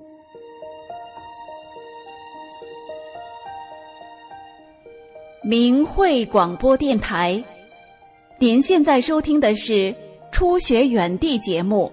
明慧广播电台，您现在收听的是初学远地节目。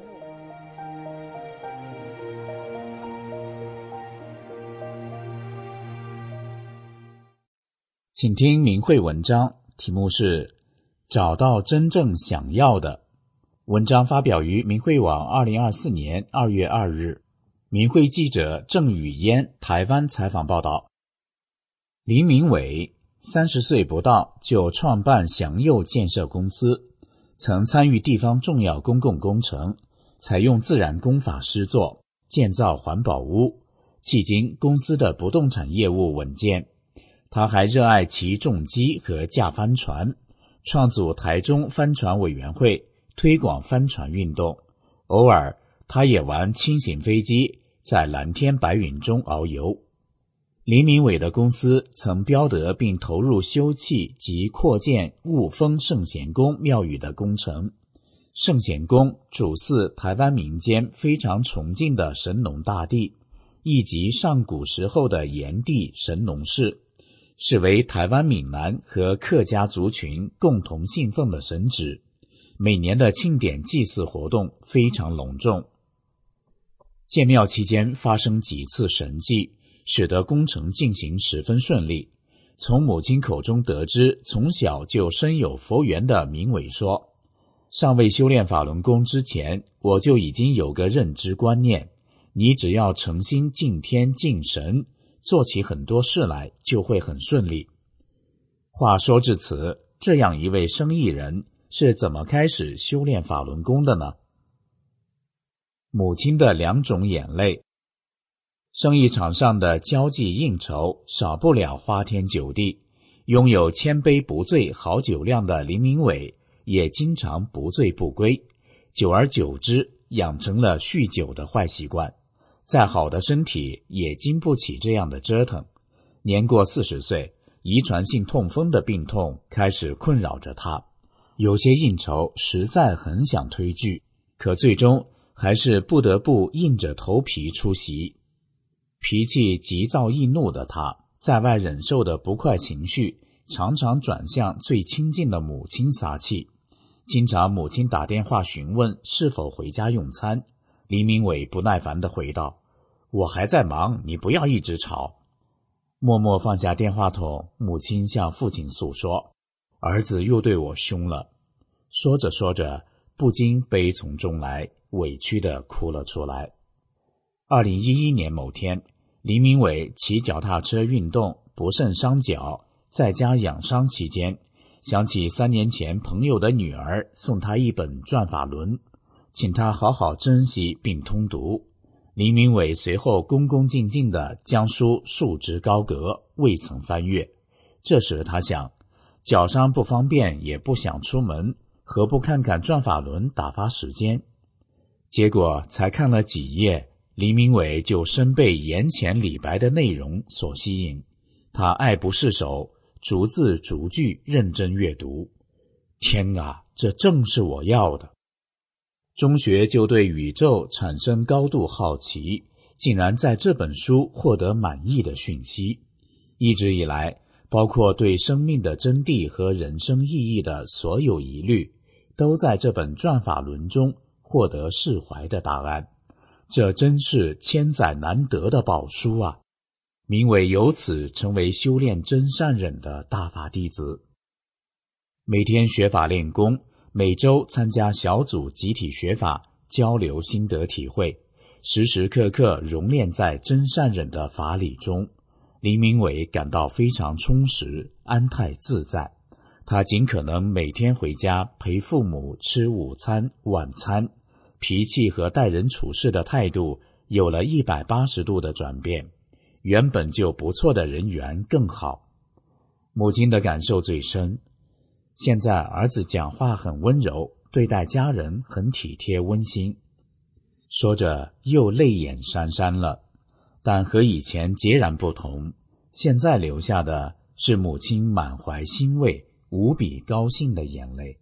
请听明慧文章，题目是找到真正想要的。文章发表于明慧网2024年2月2日。明慧记者郑雨嫣台湾采访报道。林明伟30岁不到就创办祥佑建设公司，曾参与地方重要公共工程，采用自然工法施作，建造环保屋，迄今公司的不动产业务稳健。他还热爱骑重机和驾帆船，创组台中帆船委员会，推广帆船运动。偶尔他也玩轻型飞机，在蓝天白云中遨游。林明伟的公司曾标得并投入修葺及扩建雾峰圣贤宫庙宇的工程。圣贤宫主祀台湾民间非常崇敬的神农大帝，亦即上古时候的炎帝神农氏，是为台湾闽南和客家族群共同信奉的神祇。每年的庆典祭祀活动非常隆重。建庙期间发生几次神迹，使得工程进行十分顺利。从母亲口中得知，从小就深有佛缘的明伟说，尚未修炼法轮功之前，我就已经有个认知观念，你只要诚心敬天敬神，做起很多事来就会很顺利。话说至此，这样一位生意人是怎么开始修炼法轮功的呢？母亲的2种眼泪。生意场上的交际应酬少不了花天酒地，拥有千杯不醉好酒量的林明伟也经常不醉不归，久而久之养成了酗酒的坏习惯。再好的身体也经不起这样的折腾。年过40岁，遗传性痛风的病痛开始困扰着他。有些应酬实在很想推拒，可最终还是不得不硬着头皮出席。脾气急躁易怒的他，在外忍受的不快情绪常常转向最亲近的母亲撒气。经常母亲打电话询问是否回家用餐，林明伟不耐烦地回道，我还在忙，你不要一直吵。默默放下电话筒，母亲向父亲诉说，儿子又对我凶了。说着说着，不禁悲从中来，委屈地哭了出来。2011年某天，林明伟骑脚踏车运动，不慎伤脚，在家养伤期间，想起3年前朋友的女儿送他一本转法轮，请他好好珍惜并通读。林明伟随后恭恭敬敬地将书束之高阁，未曾翻阅。这时他想，脚伤不方便，也不想出门，何不看看转法轮打发时间？结果才看了几页，林明伟就深被言前理白的内容所吸引。他爱不释手，逐字逐句认真阅读。天啊，这正是我要的！中学就对宇宙产生高度好奇，竟然在这本书获得满意的讯息。一直以来，包括对生命的真谛和人生意义的所有疑虑，都在这本转法轮中获得释怀的答案。这真是千载难得的宝书啊！明伟由此成为修炼真善忍的大法弟子。每天学法练功，每周参加小组集体学法，交流心得体会，时时刻刻熔炼在真善忍的法理中。林明伟感到非常充实，安泰自在。他尽可能每天回家陪父母吃午餐、晚餐，脾气和待人处事的态度有了180度的转变，原本就不错的人缘更好。母亲的感受最深，现在儿子讲话很温柔，对待家人很体贴温馨。说着又泪眼潸潸了，但和以前截然不同，现在流下的是母亲满怀欣慰、无比高兴的眼泪。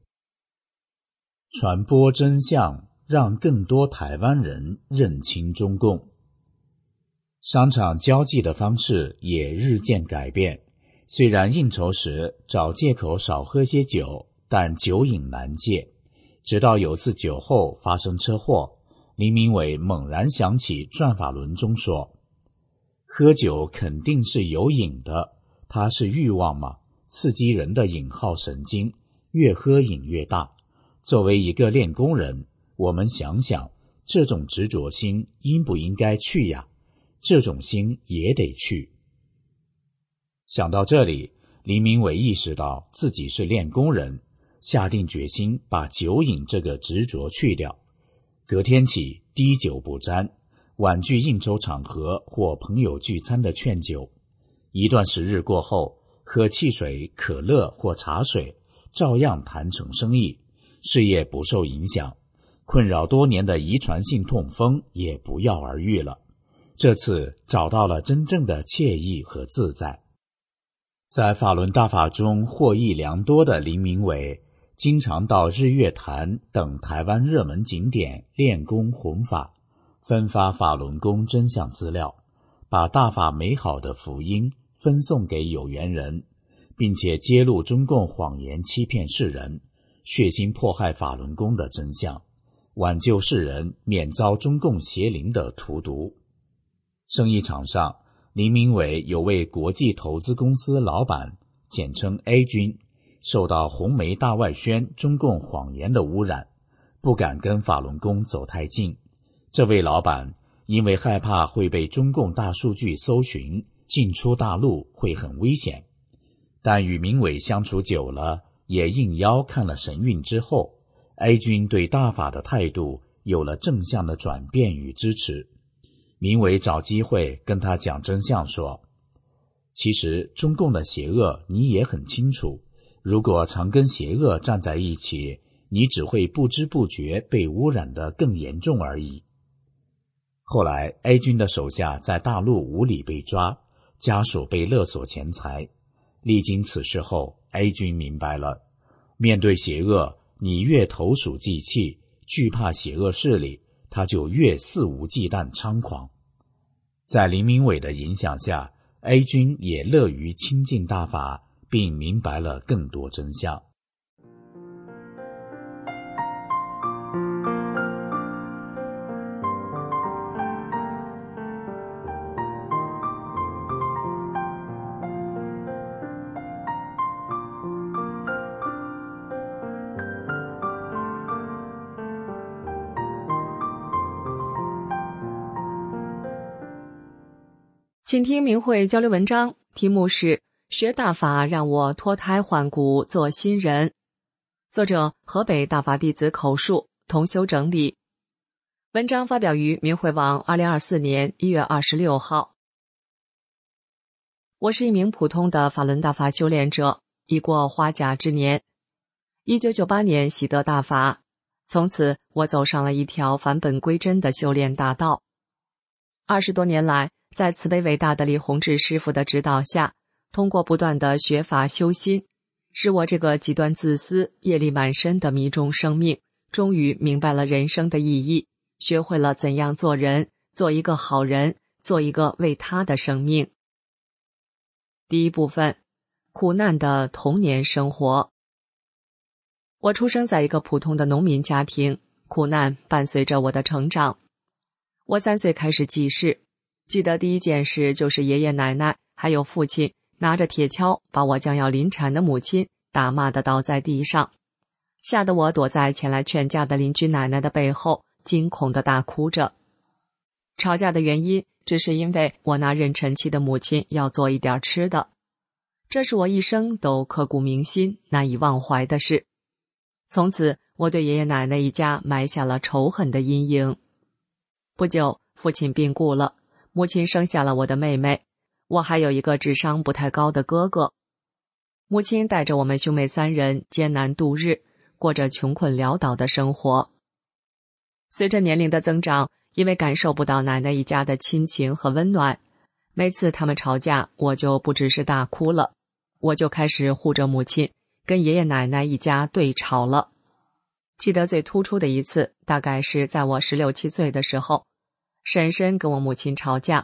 传播真相，让更多台湾人认清中共。 商场交际的方式也日渐改变，虽然应酬时找借口少喝些酒，但酒瘾难戒。直到有次酒后发生车祸，林明伟猛然想起转法轮中说，喝酒肯定是有瘾的，它是欲望嘛，刺激人的瘾号神经，越喝瘾越大。作为一个练功人，我们想想，这种执着心应不应该去呀？这种心也得去。想到这里，林明伟意识到自己是练功人，下定决心把酒瘾这个执着去掉。隔天起，滴酒不沾，婉拒应酬场合或朋友聚餐的劝酒。一段时日过后，喝汽水、可乐或茶水，照样谈成生意，事业不受影响，困扰多年的遗传性痛风也不药而愈了。这次找到了真正的惬意和自在。在法轮大法中获益良多的林明伟，经常到日月潭等台湾热门景点练功弘法，分发法轮功真相资料，把大法美好的福音分送给有缘人，并且揭露中共谎言欺骗世人，血腥迫害法轮功的真相，挽救世人免遭中共邪灵的荼毒。生意场上，林明伟有位国际投资公司老板，简称 A 君，受到红媒大外宣中共谎言的污染，不敢跟法轮功走太近。这位老板因为害怕会被中共大数据搜寻，进出大陆会很危险，但与明伟相处久了，也应邀看了神韵之后， A 君对大法的态度有了正向的转变与支持。明伟找机会跟他讲真相说，其实中共的邪恶你也很清楚，如果常跟邪恶站在一起，你只会不知不觉被污染得更严重而已。后来 A 君的手下在大陆无理被抓，家属被勒索钱财。历经此事后， A 君明白了，面对邪恶，你越投鼠忌器，惧怕邪恶势力，他就越肆无忌惮猖狂。在林明伟的影响下， A 君也乐于亲近大法，并明白了更多真相。 请听明慧交流文章，题目是学大法让我脱胎换骨做新人，作者河北大法弟子口述，同修整理。文章发表于明慧网2024年1月26号。我是一名普通的法轮大法修炼者，已过花甲之年。1998年习得大法，从此我走上了一条返本归真的修炼大道。20多年来，在慈悲伟大的李洪志师父的指导下，通过不断的学法修心，使我这个极端自私、业力满身的迷中生命，终于明白了人生的意义，学会了怎样做人，做一个好人，做一个为他的生命。第一部分，苦难的童年生活。我出生在一个普通的农民家庭，苦难伴随着我的成长。我3岁开始记事，记得第一件事就是爷爷奶奶还有父亲拿着铁锹把我将要临产的母亲打骂得倒在地上，吓得我躲在前来劝架的邻居奶奶的背后，惊恐地大哭着。吵架的原因只是因为我那妊娠期的母亲要做一点吃的，这是我一生都刻骨铭心、难以忘怀的事。从此，我对爷爷奶奶一家埋下了仇恨的阴影。不久，父亲病故了，母亲生下了我的妹妹，我还有一个智商不太高的哥哥。母亲带着我们兄妹3人艰难度日，过着穷困潦倒的生活。随着年龄的增长，因为感受不到奶奶一家的亲情和温暖，每次他们吵架，我就不只是大哭了，我就开始护着母亲，跟爷爷奶奶一家对吵了。记得最突出的一次，大概是在我16、17岁的时候，婶婶跟我母亲吵架，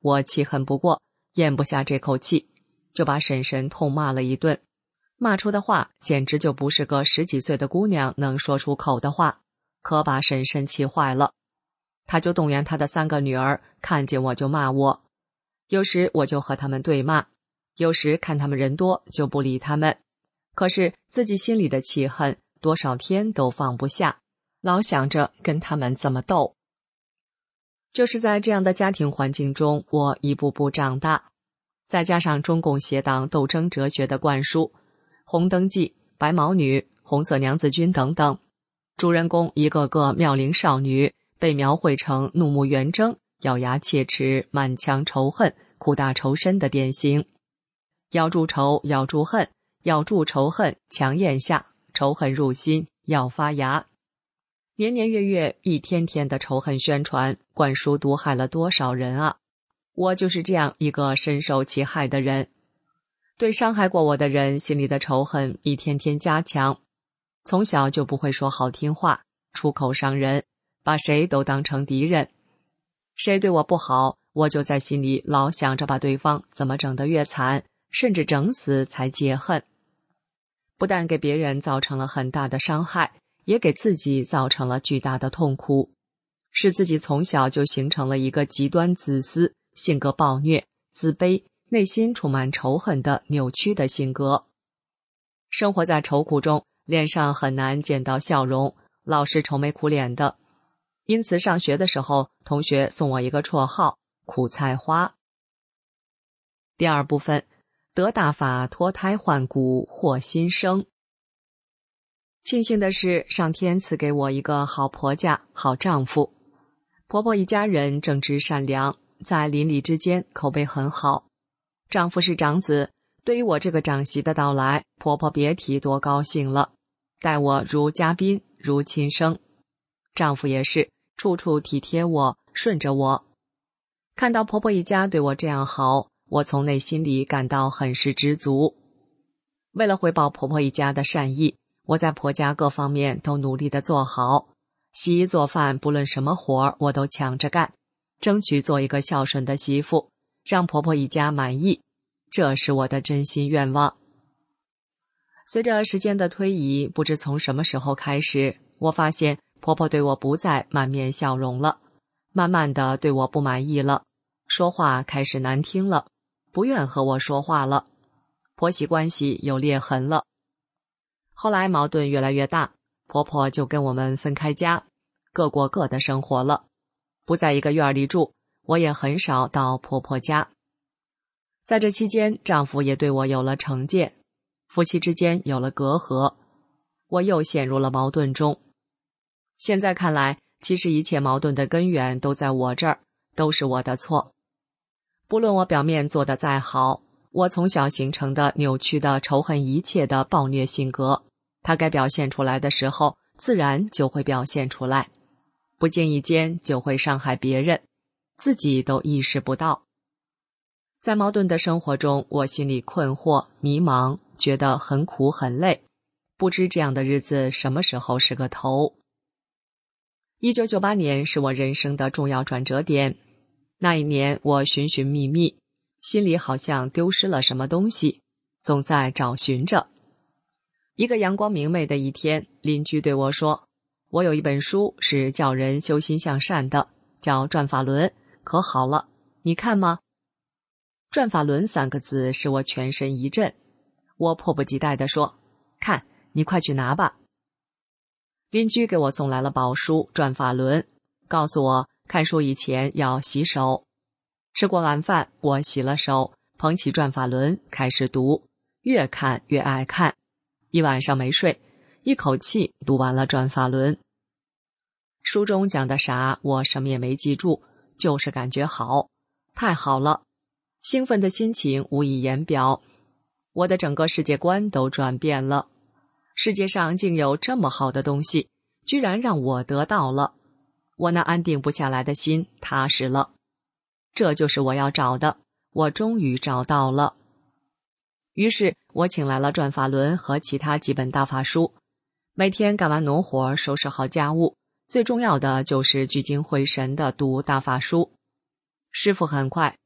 我气恨不过，咽不下这口气，就把婶婶痛骂了一顿。骂出的话简直就不是个10几岁的姑娘能说出口的话，可把婶婶气坏了。她就动员她的3个女儿，看见我就骂我，有时我就和他们对骂，有时看他们人多就不理他们，可是自己心里的气恨多少天都放不下，老想着跟他们怎么斗。就是在这样的家庭环境中，我一步步长大，再加上中共邪党斗争哲学的灌输，红灯记、白毛女、红色娘子军等等，主人公一个个妙龄少女被描绘成怒目圆睁、咬牙切齿、满腔仇恨、苦大仇深的典型。咬住仇，咬住恨，咬住仇恨，强咽下，仇恨入心，要发芽。年年月月，一天天的仇恨宣传，灌输毒害了多少人啊！我就是这样一个深受其害的人。对伤害过我的人，心里的仇恨一天天加强。从小就不会说好听话，出口伤人，把谁都当成敌人。谁对我不好，我就在心里老想着把对方怎么整得越惨，甚至整死才解恨。不但给别人造成了很大的伤害，也给自己造成了巨大的痛苦，使自己从小就形成了一个极端自私、性格暴虐、自卑、内心充满仇恨的扭曲的性格。生活在愁苦中，脸上很难见到笑容，老是愁眉苦脸的。因此上学的时候，同学送我一个绰号“苦菜花”。第二部分，得大法脱胎换骨获新生。庆幸的是，上天赐给我一个好婆家、好丈夫。婆婆一家人正直善良，在邻里之间口碑很好。丈夫是长子，对于我这个长媳的到来，婆婆别提多高兴了，待我如嘉宾，如亲生。丈夫也是，处处体贴我，顺着我。看到婆婆一家对我这样好，我从内心里感到很是知足。为了回报婆婆一家的善意，我在婆家各方面都努力地做好，洗衣做饭，不论什么活儿我都抢着干，争取做一个孝顺的媳妇，让婆婆一家满意，这是我的真心愿望。随着时间的推移，不知从什么时候开始，我发现婆婆对我不再满面笑容了，慢慢的对我不满意了，说话开始难听了，不愿和我说话了，婆媳关系有裂痕了。后来矛盾越来越大，婆婆就跟我们分开家，各过各的生活了，不在一个院里住，我也很少到婆婆家。在这期间，丈夫也对我有了成见，夫妻之间有了隔阂，我又陷入了矛盾中。现在看来，其实一切矛盾的根源都在我这儿，都是我的错。不论我表面做得再好，我从小形成的扭曲的仇恨一切的暴虐性格，它该表现出来的时候，自然就会表现出来，不经意间就会伤害别人，自己都意识不到。在矛盾的生活中，我心里困惑、迷茫，觉得很苦很累，不知这样的日子什么时候是个头。1998年是我人生的重要转折点，那一年我寻寻觅觅，心里好像丢失了什么东西，总在找寻着。一个阳光明媚的一天，邻居对我说，我有一本书是教人修心向善的，叫《转法轮》，可好了，你看吗？转法轮3个字使我全身一震，我迫不及待地说，看，你快去拿吧。邻居给我送来了宝书《转法轮》，告诉我看书以前要洗手。吃过晚饭，我洗了手，捧起《转法轮》开始读，越看越爱看，一晚上没睡，一口气读完了《转法轮》。书中讲的啥我什么也没记住，就是感觉好，太好了，兴奋的心情无以言表，我的整个世界观都转变了。世界上竟有这么好的东西，居然让我得到了，我那安定不下来的心踏实了。这就是我要找的，我终于找到了。于是我请来了《转法轮》和其他几本大法书，每天干完农活，收拾好家务，最重要的就是聚精会神地读大法书。师父很快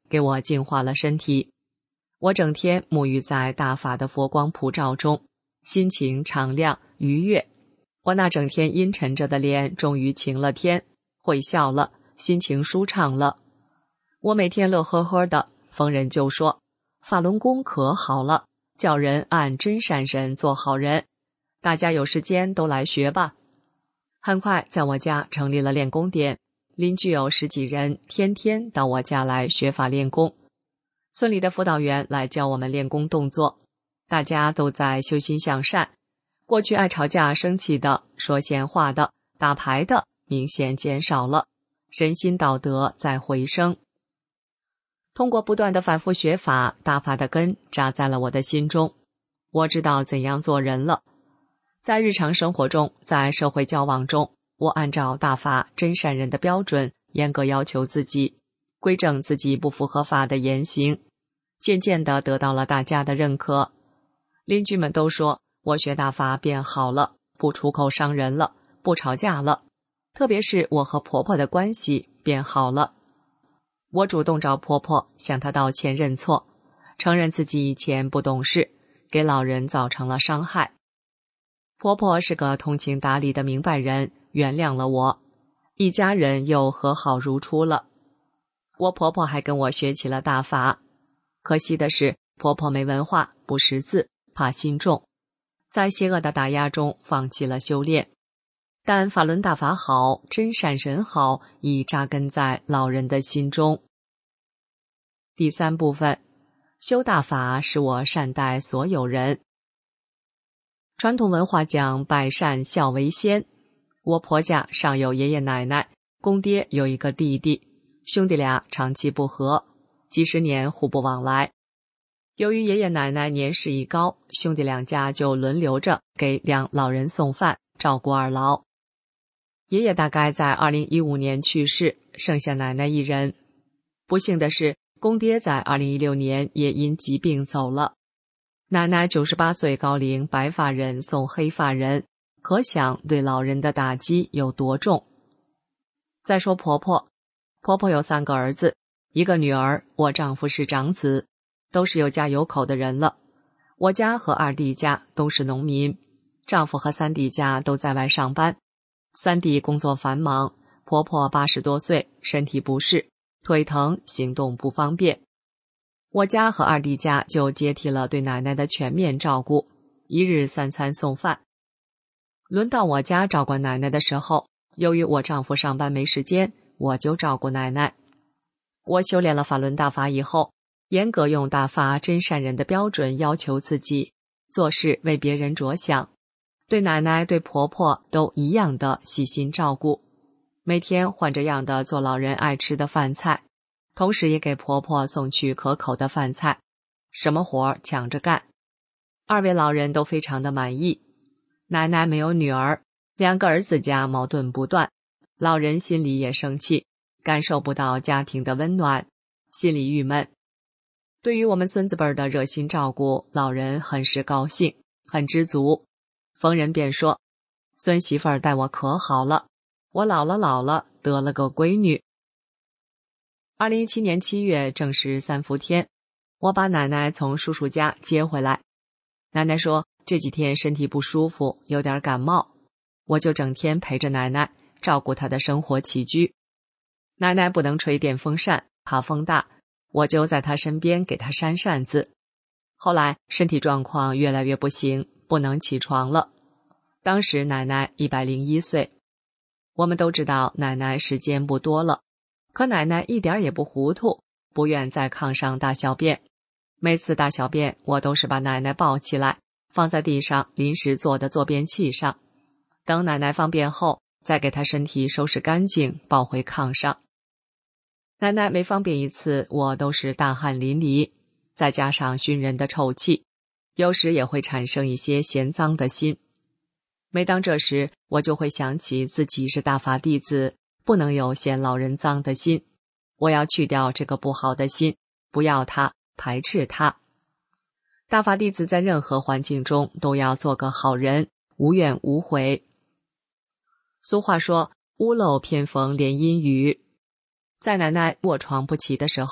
给我净化了身体。我整天沐浴在大法的佛光普照中，心情敞亮愉悦。我那整天阴沉着的脸终于晴了天，会笑了，心情舒畅了。我每天乐呵呵的，逢人就说法轮功可好了，叫人按真善忍做好人，大家有时间都来学吧。很快在我家成立了练功点，邻居有10几人，天天到我家来学法练功。村里的辅导员来教我们练功动作，大家都在修心向善。过去爱吵架生气的、说闲话的、打牌的明显减少了，人心道德在回升。通过不断的反复学法，大法的根扎在了我的心中，我知道怎样做人了。在日常生活中，在社会交往中，我按照大法真善人的标准严格要求自己，规正自己不符合法的言行，渐渐地得到了大家的认可。邻居们都说我学大法变好了，不出口伤人了，不吵架了，特别是我和婆婆的关系变好了。我主动找婆婆向她道歉认错，承认自己以前不懂事，给老人造成了伤害。婆婆是个通情达理的明白人，原谅了我，一家人又和好如初了。我婆婆还跟我学起了大法，可惜的是婆婆没文化，不识字，怕心重，在邪恶的打压中放弃了修炼。但法轮大法好，真善忍好，已扎根在老人的心中。第3部分，修大法使我善待所有人。传统文化讲百善孝为先，我婆家上有爷爷奶奶，公爹有一个弟弟，兄弟俩长期不和，几十年互不往来。由于爷爷奶奶年事已高，兄弟两家就轮流着给2老人送饭，照顾2老。爷爷大概在2015年去世，剩下奶奶一人。不幸的是，公爹在2016年也因疾病走了。奶奶98岁高龄，白发人送黑发人，可想对老人的打击有多重。再说婆婆，婆婆有3个儿子，1个女儿，我丈夫是长子，都是有家有口的人了。我家和2弟家都是农民，丈夫和3弟家都在外上班。3弟工作繁忙，婆婆80多岁，身体不适，腿疼，行动不方便。我家和2弟家就接替了对奶奶的全面照顾，一日3餐送饭。轮到我家照顾奶奶的时候，由于我丈夫上班没时间，我就照顾奶奶。我修炼了法轮大法以后，严格用大法真善人的标准要求自己，做事为别人着想，对奶奶对婆婆都一样的细心照顾，每天换着样的做老人爱吃的饭菜，同时也给婆婆送去可口的饭菜，什么活抢着干。2位老人都非常的满意。奶奶没有女儿，2个儿子家矛盾不断，老人心里也生气，感受不到家庭的温暖，心里郁闷。对于我们孙子辈的热心照顾，老人很是高兴，很知足。逢人便说，孙媳妇儿待我可好了，我老了得了个闺女。2017年7月正是3伏天，我把奶奶从叔叔家接回来。奶奶说这几天身体不舒服，有点感冒，我就整天陪着奶奶，照顾她的生活起居。奶奶不能吹电风扇，怕风大，我就在她身边给她扇扇子。后来身体状况越来越不行，不能起床了。当时奶奶101岁。我们都知道奶奶时间不多了，可奶奶一点也不糊涂，不愿在炕上大小便。每次大小便，我都是把奶奶抱起来，放在地上临时做的坐便器上，等奶奶方便后，再给她身体收拾干净，抱回炕上。奶奶每方便一次，我都是大汗淋漓，再加上熏人的臭气，有时也会产生一些嫌脏的心。每当这时，我就会想起自己是大法弟子，不能有嫌老人脏的心，我要去掉这个不好的心，不要它，排斥它。大法弟子在任何环境中都要做个好人，无怨无悔。俗话说，屋漏偏逢连阴雨。在奶奶卧床不起的时候，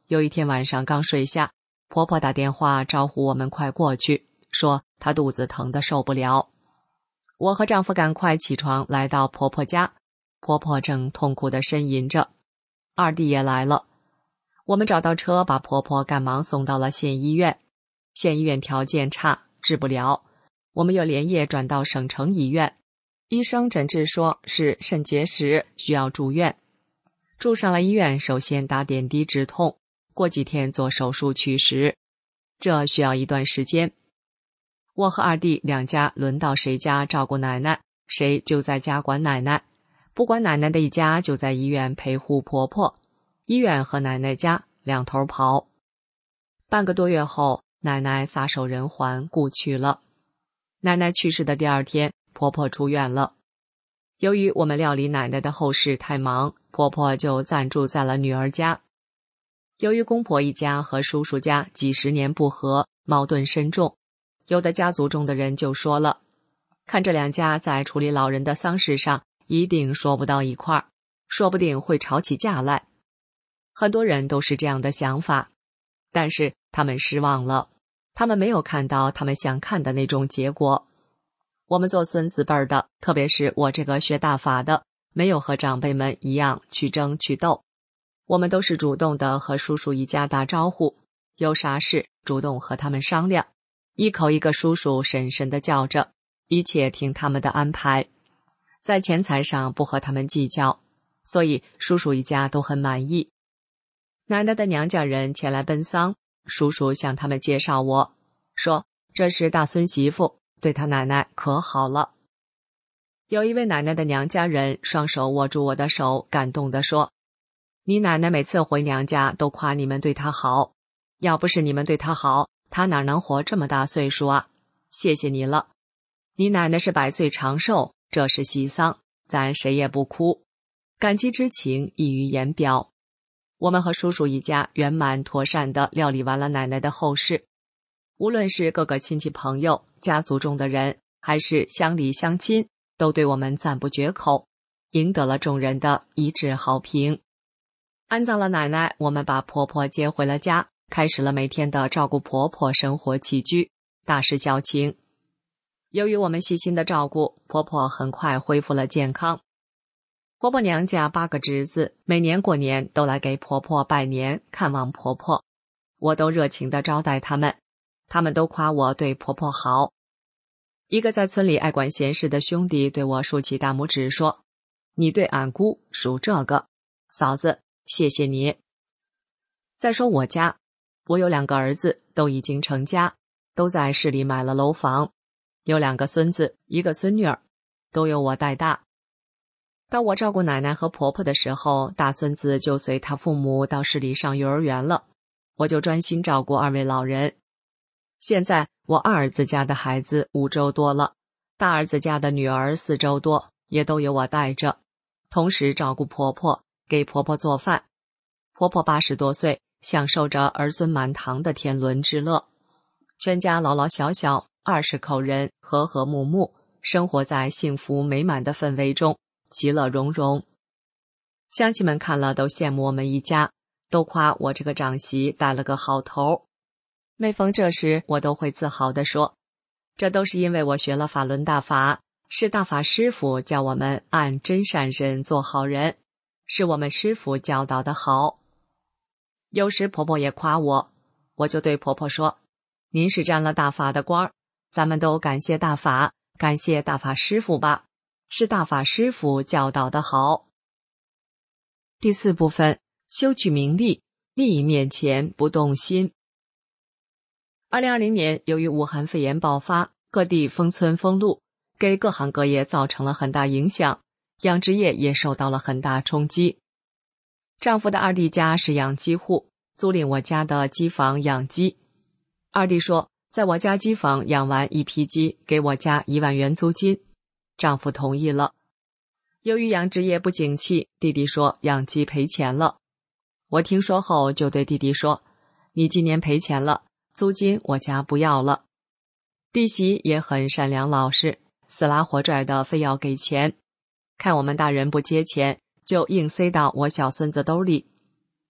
有一天晚上刚睡下，婆婆打电话招呼我们快过去，说她肚子疼得受不了。我和丈夫赶快起床来到婆婆家，婆婆正痛苦地呻吟着。二弟也来了，我们找到车把婆婆赶忙送到了县医院。县医院条件差，治不了，我们又连夜转到省城医院，医生诊治说是肾结石，需要住院。住上了医院，首先打点滴止痛，过几天做手术取石，这需要一段时间。我和二弟两家轮到谁家照顾奶奶，谁就在家管奶奶，不管奶奶的一家就在医院陪护婆婆，医院和奶奶家两头跑。半个多月后，奶奶撒手人寰，故去了。奶奶去世的第二天，婆婆出院了。由于我们料理奶奶的后事太忙，婆婆就暂住在了女儿家。由于公婆一家和叔叔家几十年不和，矛盾深重，有的家族中的人就说了，看这两家在处理老人的丧事上一定说不到一块儿，说不定会吵起架来。很多人都是这样的想法，但是他们失望了，他们没有看到他们想看的那种结果。我们做孙子辈儿的，特别是我这个学大法的，没有和长辈们一样去争去斗，我们都是主动的和叔叔一家打招呼，有啥事主动和他们商量，一口一个叔叔婶婶的叫着，一切听他们的安排，在钱财上不和他们计较，所以叔叔一家都很满意。奶奶的娘家人前来奔丧，叔叔向他们介绍我，说这是大孙媳妇，对他奶奶可好了。有一位奶奶的娘家人双手握住我的手，感动地说，你奶奶每次回娘家都夸你们对她好，要不是你们对她好，她哪能活这么大岁数啊？谢谢你了，你奶奶是百岁长寿，这是喜丧，咱谁也不哭，感激之情溢于言表。我们和叔叔一家圆满妥善地料理完了奶奶的后事，无论是各个亲戚朋友、家族中的人，还是乡里乡亲，都对我们赞不绝口，赢得了众人的一致好评。安葬了奶奶，我们把婆婆接回了家，开始了每天的照顾婆婆生活起居，大事小情。由于我们细心的照顾，婆婆很快恢复了健康。婆婆娘家8个侄子，每年过年都来给婆婆拜年，看望婆婆，我都热情地招待他们，他们都夸我对婆婆好。一个在村里爱管闲事的兄弟对我竖起大拇指说，你对俺姑属这个，嫂子谢谢你。再说我家，我有2个儿子，都已经成家，都在市里买了楼房，有2个孙子，1个孙女儿，都由我带大。当我照顾奶奶和婆婆的时候，大孙子就随他父母到市里上幼儿园了，我就专心照顾2位老人。现在我二儿子家的孩子5周多了，大儿子家的女儿4周多，也都由我带着，同时照顾婆婆，给婆婆做饭。婆婆80多岁，享受着儿孙满堂的天伦之乐。全家老老小小20口人，和和睦睦，生活在幸福美满的氛围中，其乐融融。乡亲们看了都羡慕我们一家，都夸我这个长媳带了个好头。每逢这时，我都会自豪地说，这都是因为我学了法轮大法，是大法师父教我们按真善人做好人，是我们师父教导的好。有时婆婆也夸我，我就对婆婆说，您是沾了大法的光，咱们都感谢大法，感谢大法师父吧，是大法师父教导的好。第4部分，修取名利，利益面前不动心。2020年，由于武汉肺炎爆发，各地封村封路，给各行各业造成了很大影响，养殖业也受到了很大冲击。丈夫的二弟家是养鸡户，租赁我家的鸡房养鸡。二弟说，在我家鸡房养完1批鸡，给我家1万元租金。丈夫同意了。由于养殖业不景气，弟弟说养鸡赔钱了。我听说后就对弟弟说，你今年赔钱了，租金我家不要了。弟媳也很善良老实，死拉活拽的非要给钱，看我们大人不接钱，就硬塞到我小孙子兜里。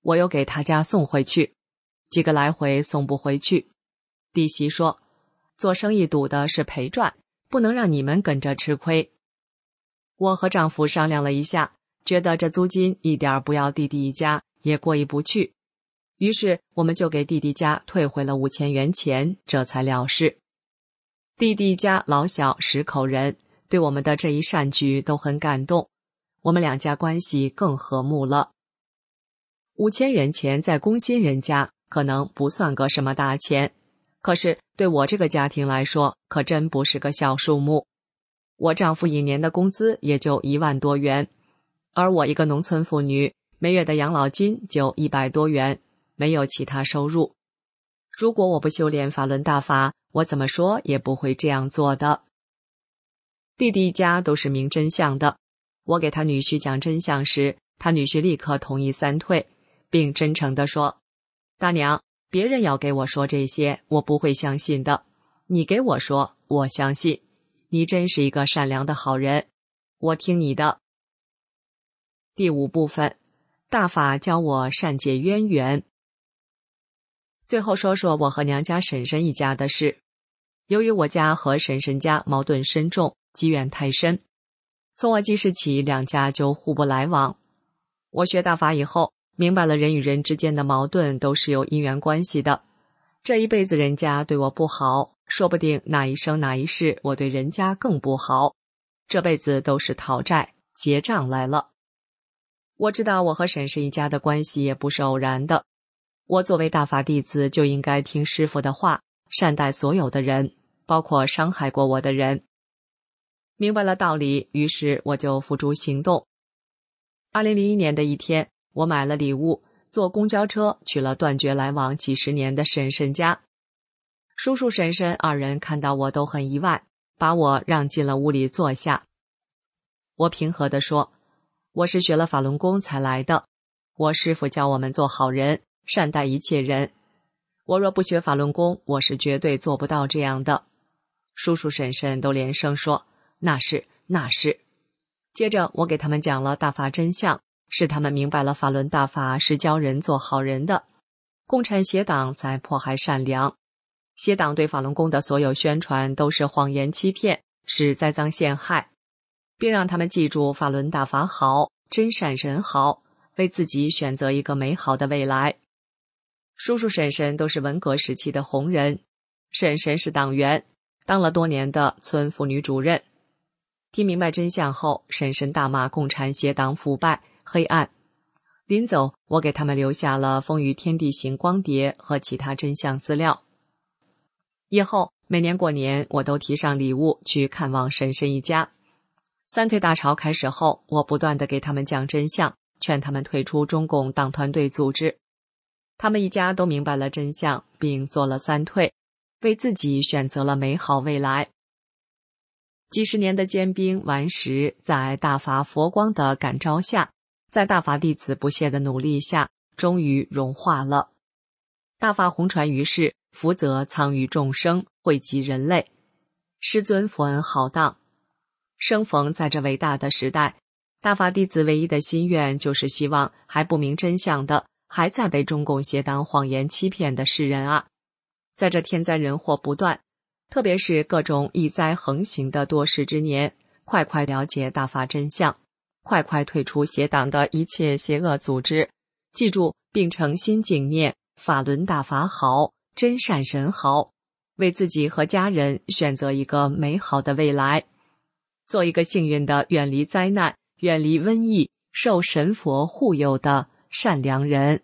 我又给他家送回去，几个来回送不回去。弟媳说，做生意赌的是赔赚，不能让你们跟着吃亏。我和丈夫商量了一下，觉得这租金一点不要弟弟一家也过意不去，于是我们就给弟弟家退回了5000元钱，这才了事。弟弟家老小10口人，对我们的这一善举都很感动，我们两家关系更和睦了。5000元钱在工薪人家可能不算个什么大钱，可是对我这个家庭来说，可真不是个小数目。我丈夫一年的工资也就1万多元，而我一个农村妇女，每月的养老金就100多元，没有其他收入。如果我不修炼法轮大法，我怎么说也不会这样做的。弟弟家都是明真相的，我给他女婿讲真相时，他女婿立刻同意3退，并真诚地说，大娘，别人要给我说这些，我不会相信的，你给我说，我相信，你真是一个善良的好人，我听你的。第5部分，大法教我善解渊源。最后说说我和娘家婶婶一家的事。由于我家和婶婶家矛盾深重，积怨太深，从我记事起，两家就互不来往。我学大法以后，明白了人与人之间的矛盾都是有因缘关系的。这一辈子人家对我不好，说不定哪一生哪一世我对人家更不好，这辈子都是讨债结账来了。我知道我和婶婶一家的关系也不是偶然的，我作为大法弟子就应该听师父的话，善待所有的人，包括伤害过我的人。明白了道理，于是我就付诸行动。2001年的一天，我买了礼物，坐公交车去了断绝来往几十年的婶婶家。叔叔婶婶2人看到我都很意外，把我让进了屋里坐下。我平和地说，我是学了法轮功才来的，我师父教我们做好人，善待一切人，我若不学法轮功，我是绝对做不到这样的。叔叔婶婶都连声说，那是，那是。接着我给他们讲了大法真相，使他们明白了法轮大法是教人做好人的，共产邪党在迫害善良，邪党对法轮功的所有宣传都是谎言欺骗，是栽赃陷害，并让他们记住法轮大法好，真善人好，为自己选择一个美好的未来。叔叔婶婶都是文革时期的红人，婶婶是党员，当了多年的村妇女主任。听明白真相后，婶婶大骂共产邪党腐败黑暗。临走，我给他们留下了《风雨天地行》光碟和其他真相资料。以后每年过年，我都提上礼物去看望婶婶一家。3退大潮开始后，我不断地给他们讲真相，劝他们退出中共党团队组织。他们一家都明白了真相，并做了3退，为自己选择了美好未来。几十年的坚冰顽石，在大法佛光的感召下，在大法弟子不懈的努力下，终于融化了。大法红传于世，福泽苍于众生，惠及人类。师尊佛恩浩荡。生逢在这伟大的时代，大法弟子唯一的心愿就是希望还不明真相的，还在被中共邪党谎言欺骗的世人啊，在这天灾人祸不断，特别是各种疫灾横行的多事之年，快快了解大法真相，快快退出邪党的一切邪恶组织，记住并诚心敬念法轮大法好，真善人好，为自己和家人选择一个美好的未来，做一个幸运的远离灾难、远离瘟疫、受神佛护佑的善良人。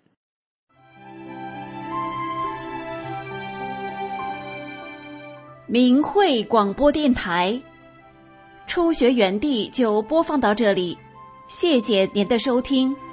明慧广播电台初学园地就播放到这里，谢谢您的收听。